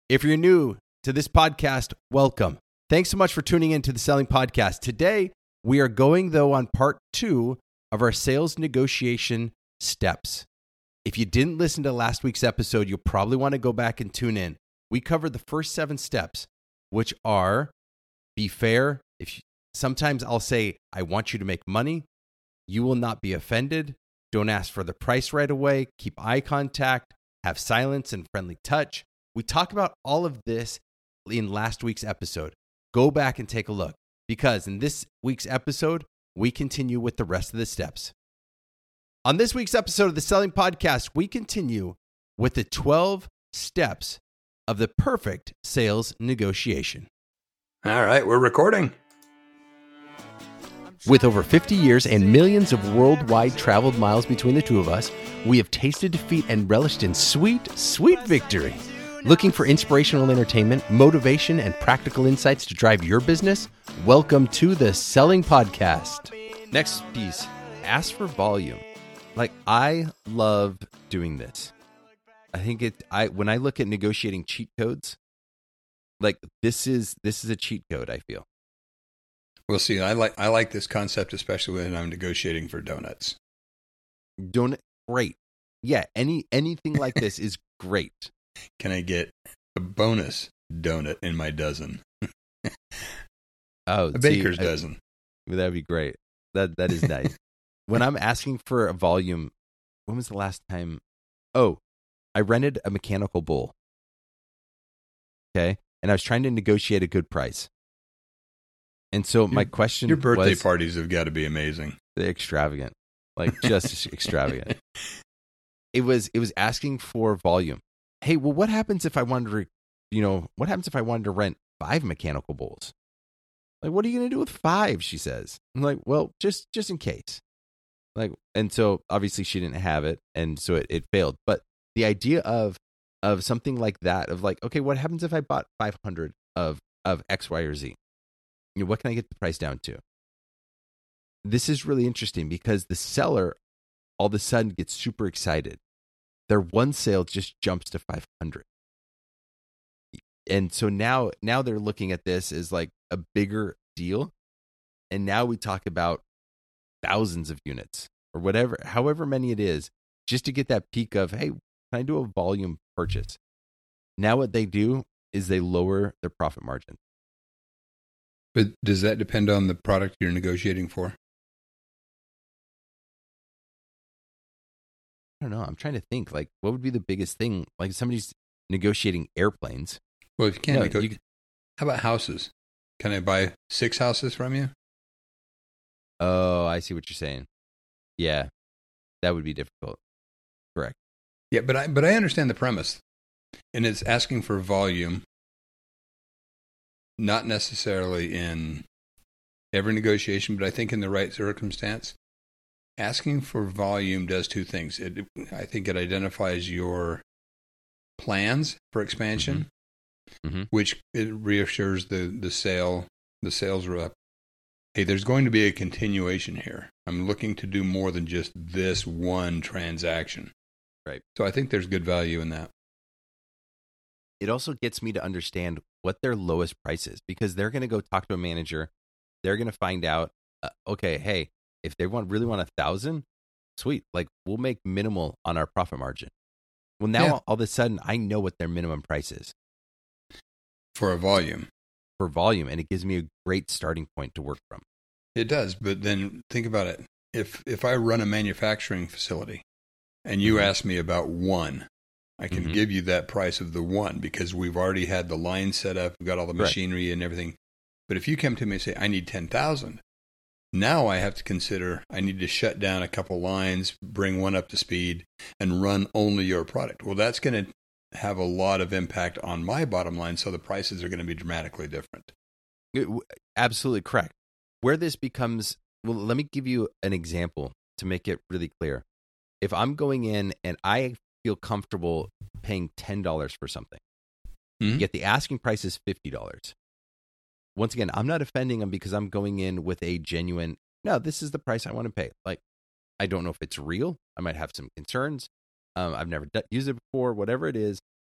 If you're new to this podcast, welcome. Thanks so much for tuning in to the Selling Podcast. Today, we are going, though, on part 2 of our sales negotiation steps. If you didn't listen to last week's episode, you'll probably want to go back and tune in. We covered the first 7 steps, which are be fair. Sometimes I'll say, I want you to make money. You will not be offended. Don't ask for the price right away. Keep eye contact. Have silence and friendly touch. We talk about all of this in last week's episode. Go back and take a look, because in this week's episode, we continue with the rest of the steps. On this week's episode of the Selling Podcast, we continue with the 12 steps of the perfect sales negotiation. All right, we're recording. With over 50 years and millions of worldwide traveled miles between the two of us, we have tasted defeat and relished in sweet, sweet victory. Looking for inspirational entertainment, motivation, and practical insights to drive your business? Welcome to the Selling Podcast. Next piece, ask for volume. I love doing this. I think when I look at negotiating cheat codes, this is a cheat code, I feel. Well, see, I like this concept, especially when I'm negotiating for donuts. Great. Yeah, anything like this is great. Can I get a bonus donut in my dozen? A baker's dozen. That'd be great. That is nice. When I'm asking for a volume, when was the last time? Oh, I rented a mechanical bull. Okay, and I was trying to negotiate a good price. And so my question Your birthday parties have got to be amazing. They're extravagant. Just extravagant. It was asking for volume. Hey, well, what happens if I wanted to rent 5 mechanical bulls? What are you going to do with 5? She says. I'm like, well, just in case. And so obviously she didn't have it, and so it failed. But the idea of something like that, okay, what happens if I bought 500 of X, Y, or Z? What can I get the price down to? This is really interesting because the seller all of a sudden gets super excited. Their one sale just jumps to 500. And so now they're looking at this as a bigger deal. And now we talk about thousands of units or whatever, however many it is, just to get that peak of, hey, can I do a volume purchase? Now what they do is they lower their profit margin. But does that depend on the product you're negotiating for? I don't know. I'm trying to think. What would be the biggest thing? Somebody's negotiating airplanes. Well, if you can't how about houses? Can I buy 6 houses from you? Oh, I see what you're saying. Yeah, that would be difficult. Correct. Yeah, but I understand the premise, and it's asking for volume. Not necessarily in every negotiation, but I think in the right circumstance, asking for volume does 2 things. I think it identifies your plans for expansion, which it reassures the sales rep. Hey, there's going to be a continuation here. I'm looking to do more than just this one transaction. Right. So I think there's good value in that. It also gets me to understand what their lowest price is, because they're going to go talk to a manager. They're going to find out, okay, hey, if they really want 1,000, sweet. We'll make minimal on our profit margin. Well, now all of a sudden I know what their minimum price is. For a volume. And it gives me a great starting point to work from. It does, but then think about it. If I run a manufacturing facility and you ask me about 1, I can give you that price of the 1 because we've already had the line set up, we've got all the machinery and everything. But if you come to me and say, I need 10,000, now I have to consider I need to shut down a couple lines, bring one up to speed, and run only your product. Well, that's going to have a lot of impact on my bottom line, so the prices are going to be dramatically different. Absolutely correct. Where this becomes, well, let me give you an example to make it really clear. If I'm going in and I feel comfortable paying $10 for something, yet the asking price is $50. Once again, I'm not offending them because I'm going in with a genuine, no, this is the price I want to pay. I don't know if it's real. I might have some concerns. I've never used it before, whatever it is.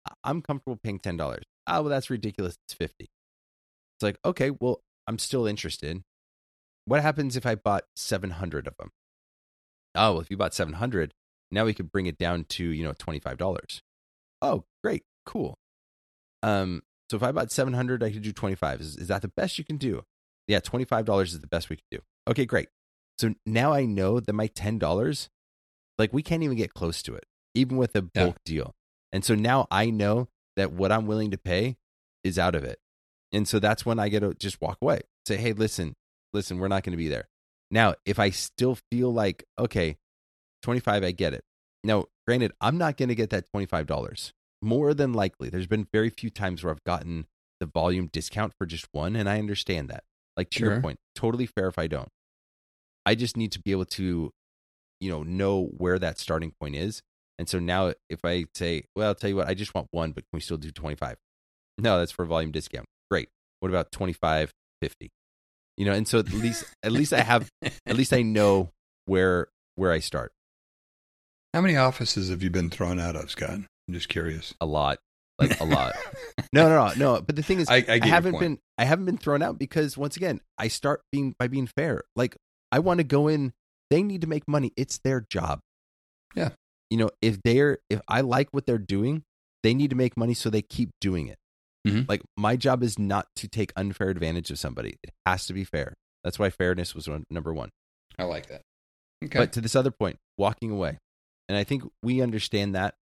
I'm comfortable paying $10. Oh, well, that's ridiculous. It's 50. It's like, okay, well, I'm still interested. What happens if I bought 700 of them? Oh, well, if you bought 700, now we could bring it down to, $25. Oh, great. Cool. So if I bought 700, I could do 25. Is that the best you can do? Yeah, $25 is the best we could do. Okay, great. So now I know that my $10, like we can't even get close to it, even with a bulk deal. And so now I know that what I'm willing to pay is out of it. And so that's when I get to just walk away. Say, hey, listen, we're not going to be there. Now, if I still feel like, okay, 25, I get it. Now, granted, I'm not going to get that $25. More than likely, there's been very few times where I've gotten the volume discount for just one, and I understand that. Like to your point, totally fair if I don't. I just need to be able to, know where that starting point is. And so now if I say, well, I'll tell you what, I just want one, but can we still do 25? No, that's for volume discount. Great. What about 25, 50? And so at least I know where I start. How many offices have you been thrown out of, Scott? I'm just curious. A lot. Like a lot. No. But the thing is, I haven't been thrown out because once again, I start by being fair. Like I want to go in, they need to make money. It's their job. Yeah. If I like what they're doing, they need to make money so they keep doing it. Mm-hmm. Like my job is not to take unfair advantage of somebody. It has to be fair. That's why fairness was number one. I like that. Okay. But to this other point, walking away. And I think we understand that.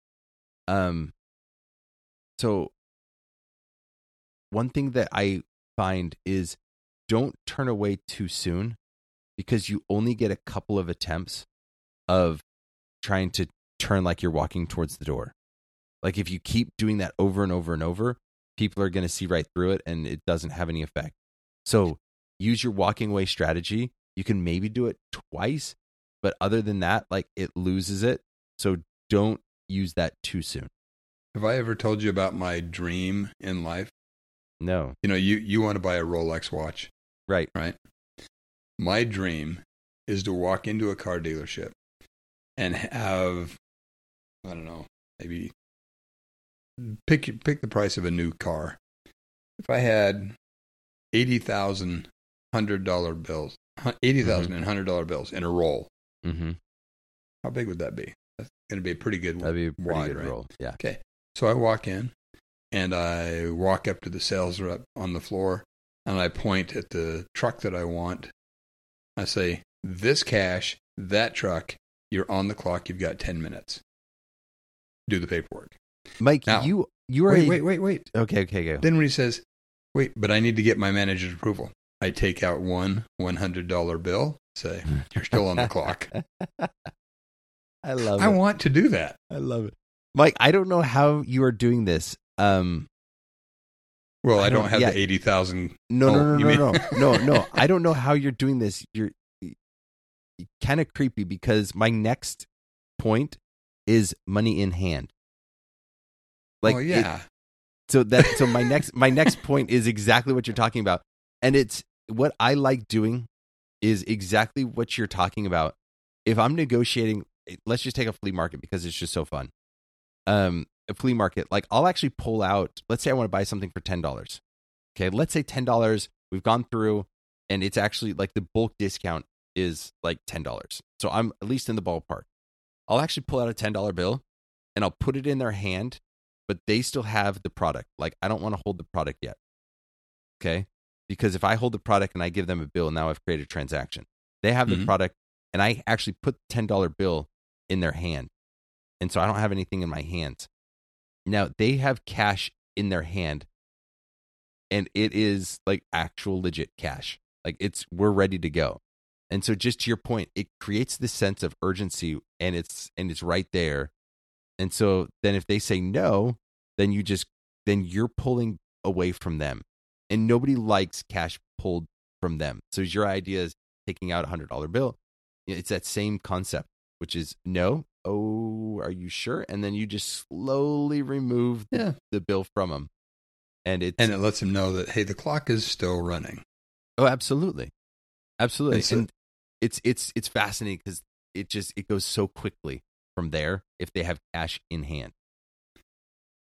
So one thing that I find is don't turn away too soon because you only get a couple of attempts of trying to turn like you're walking towards the door. Like if you keep doing that over and over and over, people are going to see right through it and it doesn't have any effect. So use your walking away strategy. You can maybe do it twice, but other than that, like it loses it. So don't use that too soon. Have I ever told you about my dream in life? No. You want to buy a Rolex watch. Right. Right. My dream is to walk into a car dealership and have, I don't know, maybe pick the price of a new car. If I had $80,000 $100 bills, $80,000 and $100 bills in a roll, how big would that be? That's going to be a pretty good. That'd be a pretty good right? roll. Yeah. Okay. So I walk in and I walk up to the sales rep on the floor and I point at the truck that I want. I say, this cash, that truck, you're on the clock. You've got 10 minutes. Do the paperwork. Mike, now, you are wait. Okay, go. Then when he says, wait, but I need to get my manager's approval, I take out one $100 bill, say, you're still on the clock. I love it. I want to do that. I love it. Mike, I don't know how you are doing this. Well, I don't have the 80,000. No. I don't know how you're doing this. You're kind of creepy because my next point is money in hand. Like, yeah. So my next point is exactly what you're talking about, and it's what I like doing is exactly what you're talking about. If I'm negotiating, let's just take a flea market because it's just so fun. A flea market, like I'll actually pull out, let's say I want to buy something for $10. Okay, let's say $10. We've gone through and it's actually like the bulk discount is like $10. So I'm at least in the ballpark. I'll actually pull out a $10 bill and I'll put it in their hand, but they still have the product. Like I don't want to hold the product yet. Okay? Because if I hold the product and I give them a bill, now I've created a transaction. They have the product and I actually put the $10 bill in their hand. And so I don't have anything in my hands. Now they have cash in their hand and it is like actual legit cash. Like we're ready to go. And so just to your point, it creates this sense of urgency and it's right there. And so then if they say no, then you're pulling away from them. And nobody likes cash pulled from them. So your idea is taking out $100 bill. It's that same concept, which is no. Oh, are you sure? And then you just slowly remove the bill from them. And it lets them know that, hey, the clock is still running. Oh, absolutely. Absolutely. And it's fascinating because it goes so quickly from there if they have cash in hand.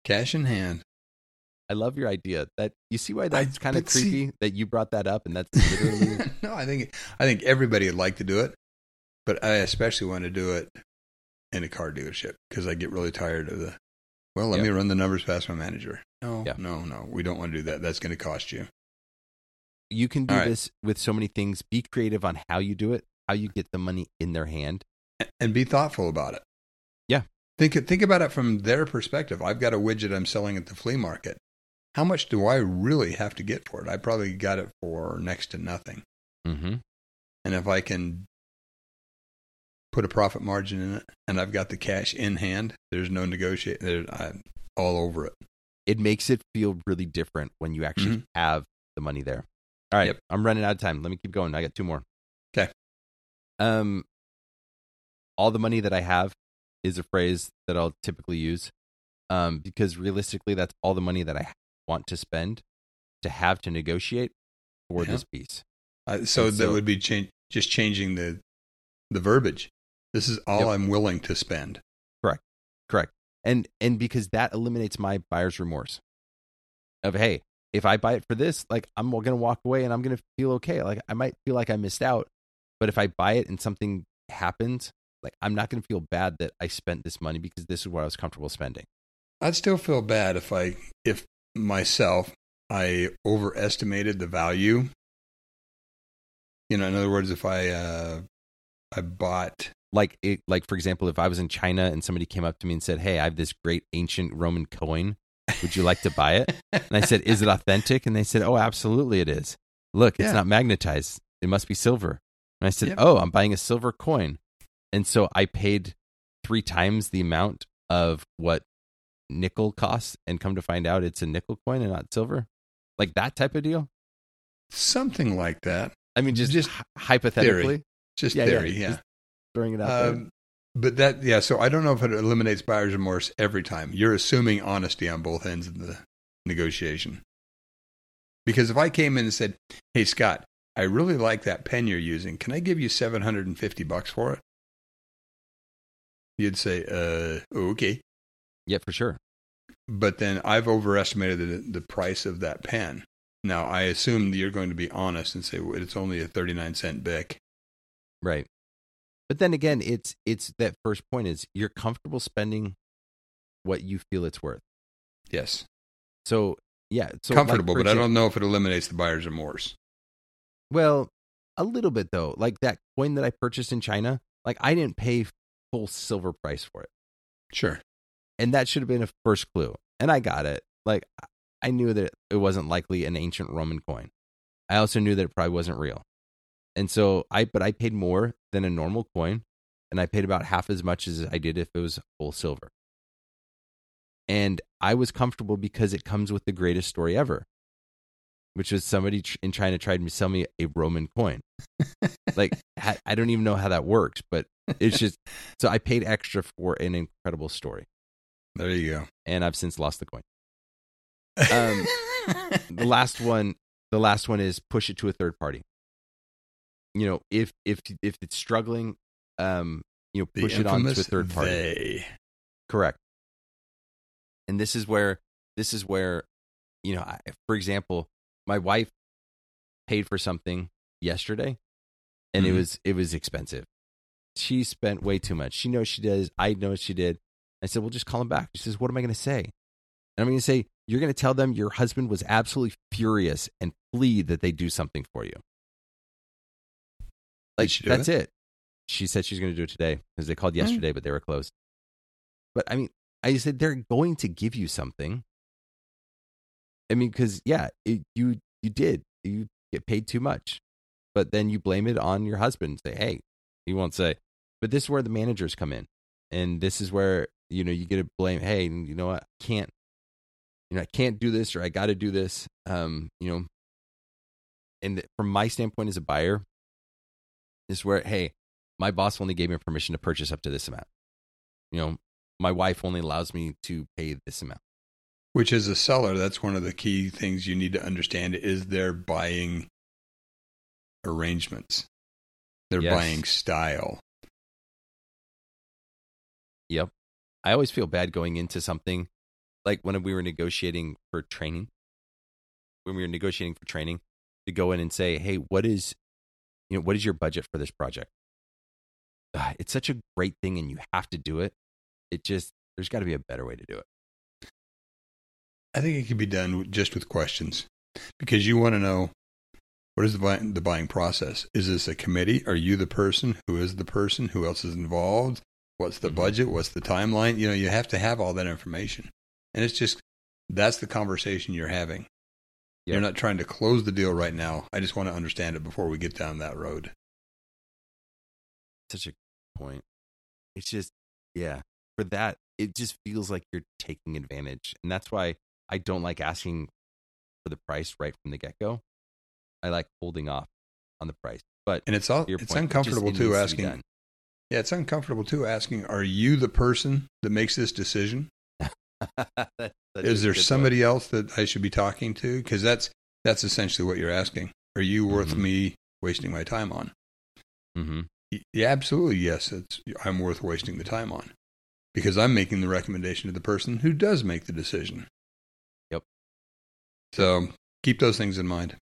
Cash in hand. I love your idea. That you see why that's kind of but see- creepy that you brought that up, and that's literally No, I think everybody would like to do it, but I especially want to do it in a car dealership because I get really tired of let me run the numbers past my manager. No, we don't want to do that. That's going to cost you. You can do this with so many things. Be creative on how you do it, how you get the money in their hand, and be thoughtful about it. Yeah. Think about it from their perspective. I've got a widget I'm selling at the flea market. How much do I really have to get for it? I probably got it for next to nothing. Mm-hmm. And if I can put a profit margin in it and I've got the cash in hand, there's no negotiate. I'm all over it. It makes it feel really different when you actually have the money there. All right. Yep. I'm running out of time. Let me keep going. I got 2 more. Okay. All the money that I have is a phrase that I'll typically use because realistically, that's all the money that I want to spend to have to negotiate for this piece. So that would be just changing the verbiage. This is all I'm willing to spend. Correct. And because that eliminates my buyer's remorse of, hey, if I buy it for this, like I'm going to walk away and I'm going to feel okay. Like I might feel like I missed out, but if I buy it and something happens, like I'm not going to feel bad that I spent this money because this is what I was comfortable spending. I'd still feel bad if myself, I overestimated the value. In other words, if I bought like for example, if I was in China and somebody came up to me and said, "Hey, I have this great ancient Roman coin. Would you like to buy it?" And I said, "Is it authentic?" And they said, "Oh, absolutely it is. Look, it's not magnetized. It must be silver." And I said, "Oh, I'm buying a silver coin." And so I paid 3 times the amount of what nickel costs, and come to find out it's a nickel coin and not silver. Like that type of deal. Something like that. I mean, just hypothetically. Theory. Just theory, yeah. Just throwing it out there. But so I don't know if it eliminates buyer's remorse every time. You're assuming honesty on both ends of the negotiation. Because if I came in and said, "Hey, Scott, I really like that pen you're using. Can I give you $750 for it?" You'd say, okay. Yeah, for sure. But then I've overestimated the price of that pen. Now, I assume that you're going to be honest and say, well, it's only a 39-cent Bic. Right. But then again, it's that first point is you're comfortable spending what you feel it's worth. Yes. So, yeah. So comfortable, but I don't know if it eliminates the buyer's remorse. Well, a little bit, though. Like that coin that I purchased in China, like I didn't pay full silver price for it. Sure. And that should have been a first clue. And I got it. Like I knew that it wasn't likely an ancient Roman coin. I also knew that it probably wasn't real. And so I paid more than a normal coin, and I paid about half as much as I did if it was full silver. And I was comfortable because it comes with the greatest story ever, which is somebody in China tried to sell me a Roman coin. Like, I don't even know how that works, but it's just, so I paid extra for an incredible story. There you go. And I've since lost the coin. The last one is push it to a third party. If it's struggling, push it on to a third party. They. Correct. And this is where, for example, my wife paid for something yesterday, and it was expensive. She spent way too much. She knows she does. I know she did. I said, well, just call him back. She says, what am I going to say? And I'm going to say, you're going to tell them your husband was absolutely furious and plead that they do something for you. Like, that's it. She said she's going to do it today because they called yesterday, but they were closed. But I mean, I said, they're going to give you something. I mean, because, you did. You get paid too much. But then you blame it on your husband. Say, hey, he won't say. But this is where the managers come in. And this is where, you get to blame, hey, you know what, I can't do this, or I got to do this. And from my standpoint as a buyer, this is where, hey, my boss only gave me permission to purchase up to this amount. My wife only allows me to pay this amount. Which, as a seller, that's one of the key things you need to understand is their buying arrangements. Their buying style. Yep. I always feel bad going into something like when we were negotiating for training, to go in and say, hey, what is your budget for this project? It's such a great thing and you have to do it. There's got to be a better way to do it. I think it can be done just with questions, because you want to know, what is the buying process? Is this a committee? Are you the person? Who is the person? Who else is involved? What's the budget? What's the timeline? You have to have all that information. And it's just, that's the conversation you're having. Yep. You're not trying to close the deal right now. I just want to understand it before we get down that road. Such a good point. It's just, for that, it just feels like you're taking advantage. And that's why I don't like asking for the price right from the get-go. I like holding off on the price. And it's uncomfortable too asking. Yeah, it's uncomfortable too asking, are you the person that makes this decision? Is there somebody else that I should be talking to? Because that's essentially what you're asking. Are you worth me wasting my time on? Mm-hmm. Yeah, absolutely. Yes, I'm worth wasting the time on, because I'm making the recommendation to the person who does make the decision. Yep. So keep those things in mind.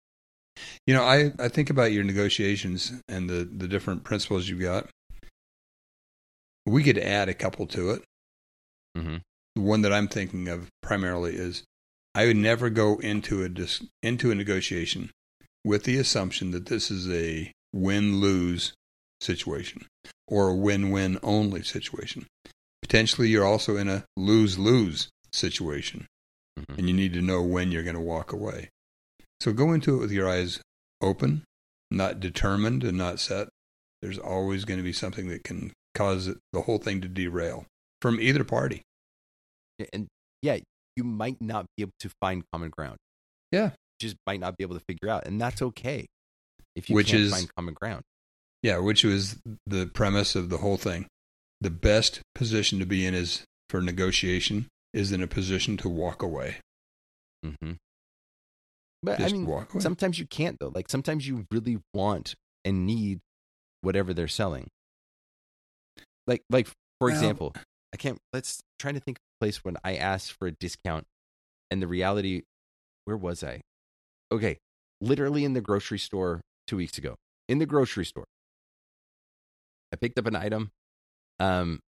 I think about your negotiations and the different principles you've got. We could add a couple to it. Mm-hmm. The one that I'm thinking of primarily is, I would never go into a negotiation with the assumption that this is a win-lose situation or a win-win only situation. Potentially, you're also in a lose-lose situation, and you need to know when you're going to walk away. So go into it with your eyes open, not determined and not set. There's always going to be something that can cause the whole thing to derail from either party. And you might not be able to find common ground. Yeah. You just might not be able to figure out. And that's okay if you can't find common ground. Yeah, which was the premise of the whole thing. The best position to be in for negotiation is in a position to walk away. Mm-hmm. But just I mean, walk away. Sometimes you can't though. Like sometimes you really want and need whatever they're selling. Like for example, let's try to think of a place when I asked for a discount, and the reality, where was I? Okay, literally in the grocery store 2 weeks ago. In the grocery store, I picked up an item, and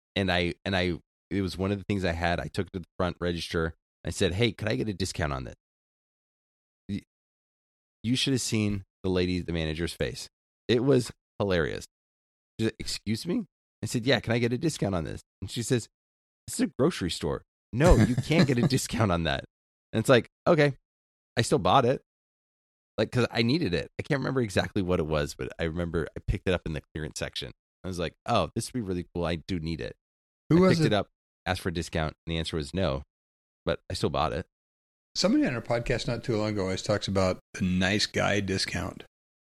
it was one of the things I had. I took it to the front register. I said, "Hey, could I get a discount on this?" You should have seen the manager's face. It was hilarious. She said, "Excuse me?" I said, "Yeah, can I get a discount on this?" And she says, "This is a grocery store. No, you can't get a discount on that." And it's like, okay, I still bought it. Like, because I needed it. I can't remember exactly what it was, but I remember I picked it up in the clearance section. I was like, oh, this would be really cool. I do need it. I picked it up, asked for a discount, and the answer was no, but I still bought it. Somebody on our podcast not too long ago always talks about the nice guy discount.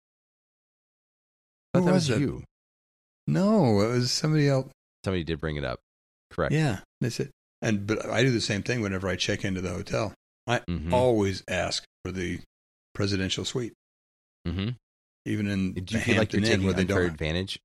Who was it? You. No, it was somebody else. Somebody did bring it up. Correct. Yeah, they said, but I do the same thing whenever I check into the hotel. I always ask for the presidential suite. Mm-hmm. Even in do you feel like you're taking unfair advantage?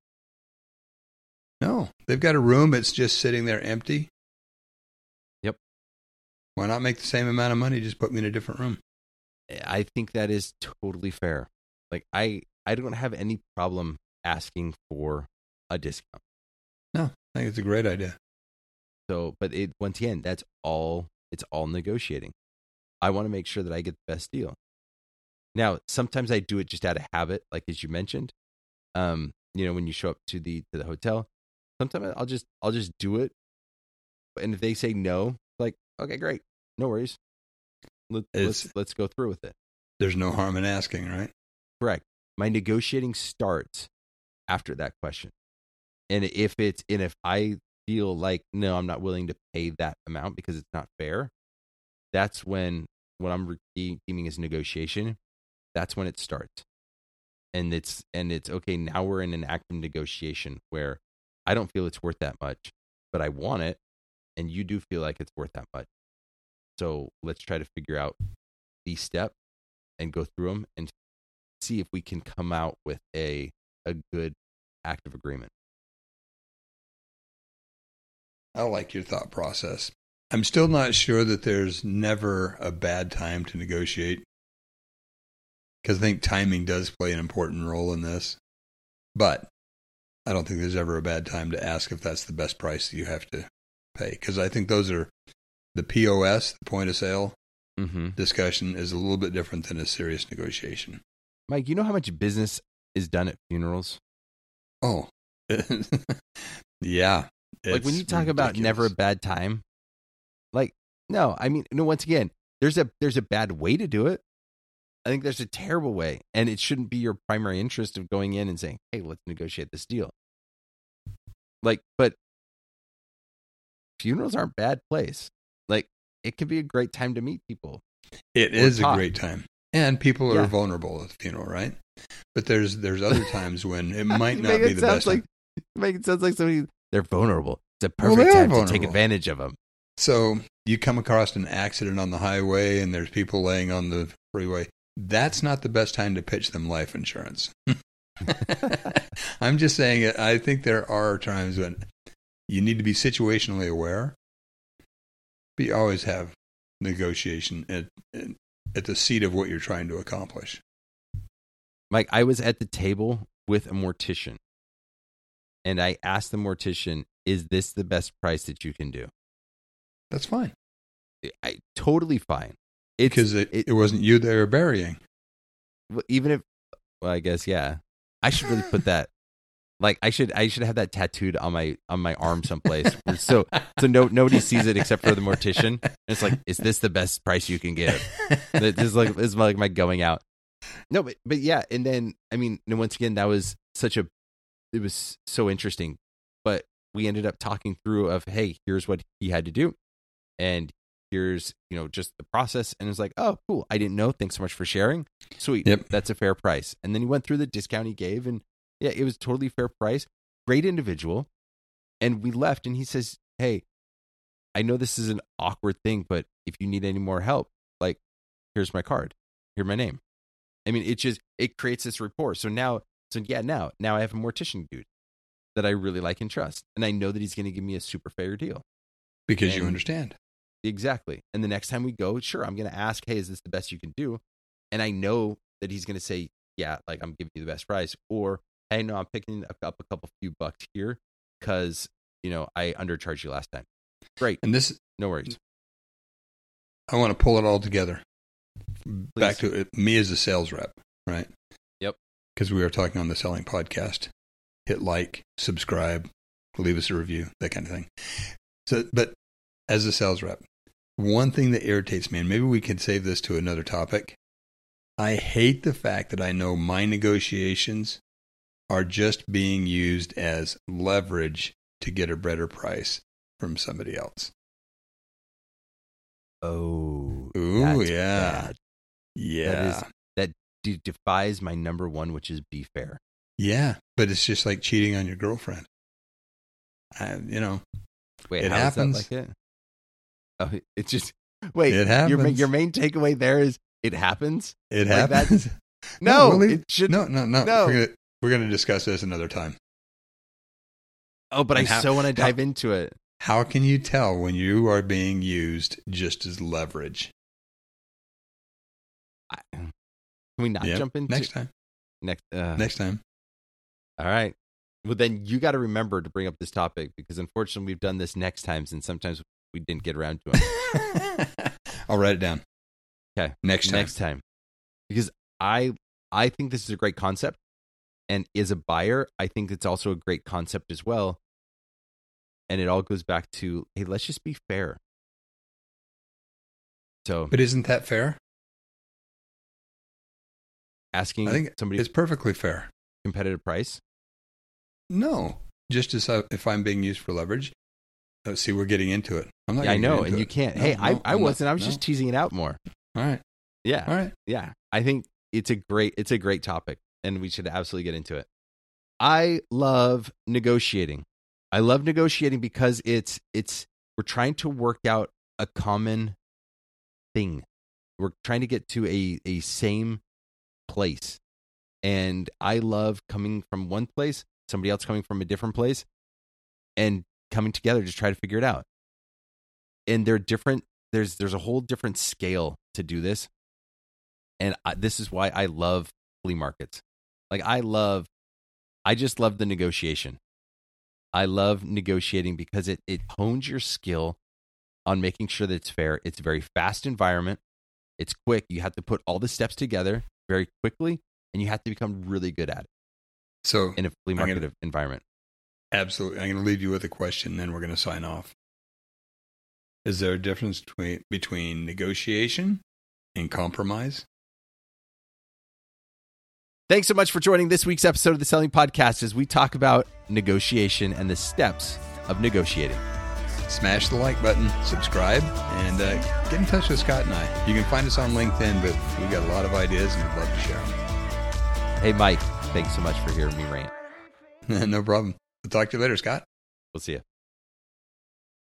No, they've got a room that's just sitting there empty. Yep. Why not make the same amount of money? Just put me in a different room. I think that is totally fair. Like I don't have any problem asking for a discount. No, I think it's a great idea. So, but once again, it's all negotiating. I want to make sure that I get the best deal. Now, sometimes I do it just out of habit, like as you mentioned. When you show up to the hotel, sometimes I'll just do it. And if they say no, like, okay, great, no worries. Let's go through with it. There's no harm in asking, right? Correct. My negotiating starts after that question. And if I feel like, no, I'm not willing to pay that amount because it's not fair, that's when what I'm deeming as negotiation, that's when it starts. And it's okay, now we're in an active negotiation where I don't feel it's worth that much, but I want it, and you do feel like it's worth that much. So let's try to figure out these steps and go through them and see if we can come out with a good active agreement. I like your thought process. I'm still not sure that there's never a bad time to negotiate, because I think timing does play an important role in this. But I don't think there's ever a bad time to ask if that's the best price that you have to pay, because I think those are the POS, the point of sale discussion, is a little bit different than a serious negotiation. Mike, you know how much business is done at funerals? Oh, yeah. Like when you talk about never a bad time, like, no, I mean, no, once again, there's a bad way to do it. I think there's a terrible way, and it shouldn't be your primary interest of going in and saying, hey, let's negotiate this deal. Like, but funerals aren't a bad place. Like, it can be a great time to meet people. It is a great time. And people are vulnerable at the funeral, right? But there's other times when it might not be the best time. Make it sound like somebody, they're vulnerable. It's a perfect time to take advantage of them. So you come across an accident on the highway and there's people laying on the freeway. That's not the best time to pitch them life insurance. I'm just saying it. I think there are times when you need to be situationally aware, but you always have negotiation at the seat of what you're trying to accomplish. Mike, I was at the table with a mortician, and I asked the mortician, is this the best price that you can do? That's fine. Totally fine. Because it wasn't you they were burying. Even if, well, I guess, yeah. I should really put that, like, I should have that tattooed on my arm someplace. so nobody sees it except for the mortician. And it's like, is this the best price you can give? This is like my going out. No, but yeah. And then, I mean, once again, that was it was so interesting. But we ended up talking through of, hey, here's what he had to do. And here's, just the process. And it's like, oh, cool. I didn't know. Thanks so much for sharing. Sweet. Yep. That's a fair price. And then he went through the discount he gave, and yeah, it was totally fair price. Great individual. And we left, and he says, hey, I know this is an awkward thing, but if you need any more help, like, here's my card. Here's my name. I mean, it creates this rapport. So now I have a mortician dude that I really like and trust. And I know that he's going to give me a super fair deal. Because you understand. Exactly. And the next time we go, sure, I'm going to ask, hey, is this the best you can do? And I know that he's going to say, yeah, like, I'm giving you the best price. Or, hey, no, I'm picking up a couple few bucks here because, I undercharged you last time. Great. And this, no worries. I want to pull it all together. Please. Back to me as a sales rep, right? Yep. Because we are talking on the Selling Podcast. Hit like, subscribe, leave us a review, that kind of thing. So, but as a sales rep, one thing that irritates me, and maybe we can save this to another topic, I hate the fact that I know my negotiations are just being used as leverage to get a better price from somebody else. Oh. Ooh, yeah. Bad. Yeah. That defies my number one, which is be fair. Yeah, but it's just like cheating on your girlfriend. Wait, it how happens. Is that like it? Oh, it's just, wait, it happens. Your main takeaway there is it happens? It like happens. No, it should. No. We're going to discuss this another time. Oh, but I so want to dive into it. How can you tell when you are being used just as leverage? Can we not jump into next time? Next time. All right. Well, then you got to remember to bring up this topic, because unfortunately we've done this next times, and sometimes we didn't get around to it. I'll write it down. Okay. Next time. Because I think this is a great concept, and as a buyer, I think it's also a great concept as well. And it all goes back to, hey, let's just be fair. So, but isn't that fair? Asking I think somebody, it's perfectly fair. Competitive price? No, just as if I'm being used for leverage. Let's see, we're getting into it. I'm not. Yeah, I know, and you can't. No, I wasn't. I was just teasing it out more. All right. Yeah. All right. Yeah. I think it's a great topic, and we should absolutely get into it. I love negotiating. I love negotiating because it's we're trying to work out a common thing. We're trying to get to a same place. And I love coming from one place, somebody else coming from a different place, and coming together to try to figure it out. and they're different. There's a whole different scale to do this. And this is why I love flea markets. Like I just love the negotiation. I love negotiating because it hones your skill on making sure that it's fair. It's a very fast environment. It's quick. You have to put all the steps together very quickly, and you have to become really good at it. So in a flea market environment. Absolutely. I'm going to leave you with a question, then we're going to sign off. Is there a difference between negotiation and compromise? Thanks so much for joining this week's episode of the Selling Podcast as we talk about negotiation and the steps of negotiating. Smash the like button, subscribe, and get in touch with Scott and I. You can find us on LinkedIn, but we got a lot of ideas and we'd love to share them. Hey, Mike, thanks so much for hearing me rant. No problem. We'll talk to you later, Scott. We'll see you.